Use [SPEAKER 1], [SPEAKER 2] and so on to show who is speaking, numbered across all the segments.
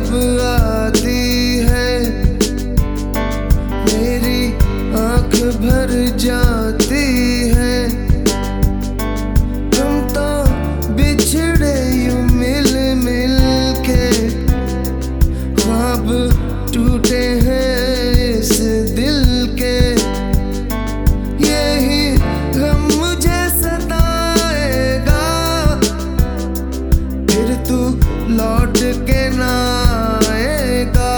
[SPEAKER 1] जब आती है मेरी आँख भर जाती है। तुम तो बिछड़े यूं मिल मिल के, ख्वाब टूटे हैं इस दिल के। यही गम मुझे सताएगा, फिर तू लौट के ना आएगा।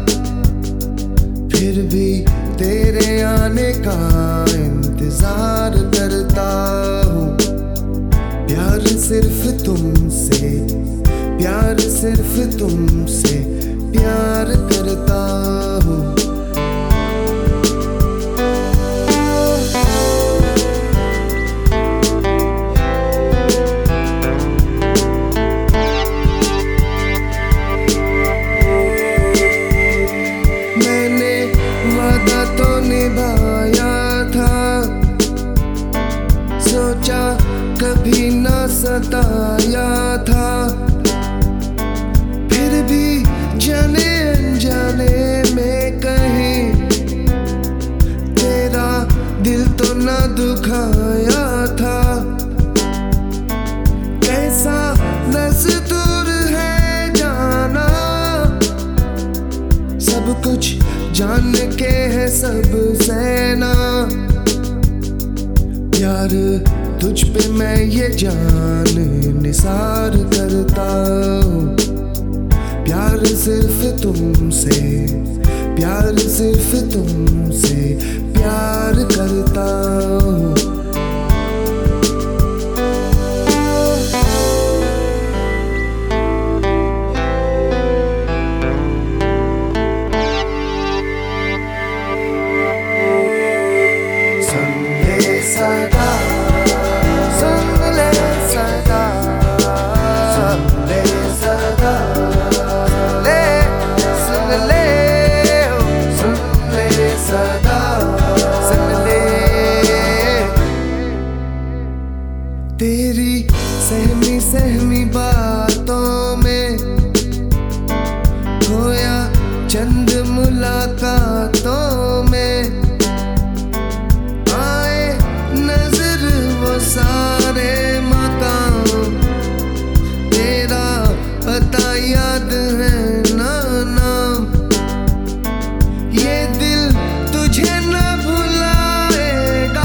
[SPEAKER 1] फिर भी तेरे आने का इंतजार करता हूँ। प्यार सिर्फ तुमसे, प्यार सिर्फ तुमसे प्यार करता हूँ। मैंने वादा तो निभाया था, सोचा कभी ना सताया था। फिर भी जाने अनजाने में कहीं तेरा दिल तो ना दुखाया था। कैसा दस्तूर है जाना, सब कुछ जान के है सब सहना। प्यार तुझ पे मैं ये जान निसार करता हूँ। प्यार सिर्फ तुमसे, प्यार सिर्फ तुमसे प्यार करता हूँ। सुन ले सदा, सुन ले सदा, सुन ले सदा, तेरी सहमी सहमी बातों में खोया चंद मुलाकातों में। आए नजर वो सारे मकाम, तेरा पता याद है ना नाम। ये दिल तुझे ना भुलाएगा,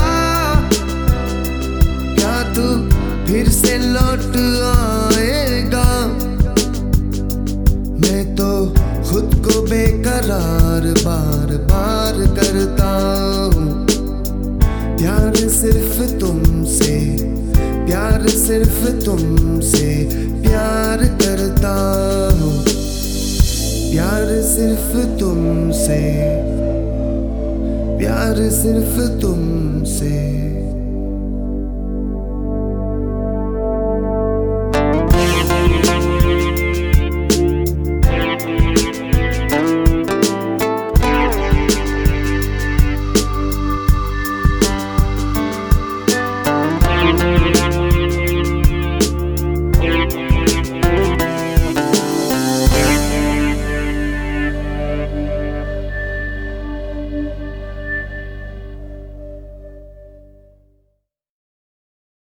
[SPEAKER 1] क्या तू फिर से लौट आएगा। मैं तो खुद को बेकरार बार बार करता हूँ। प्यार सिर्फ तुमसे, प्यार सिर्फ तुमसे प्यार करता हूँ। प्यार सिर्फ तुमसे, प्यार सिर्फ तुमसे।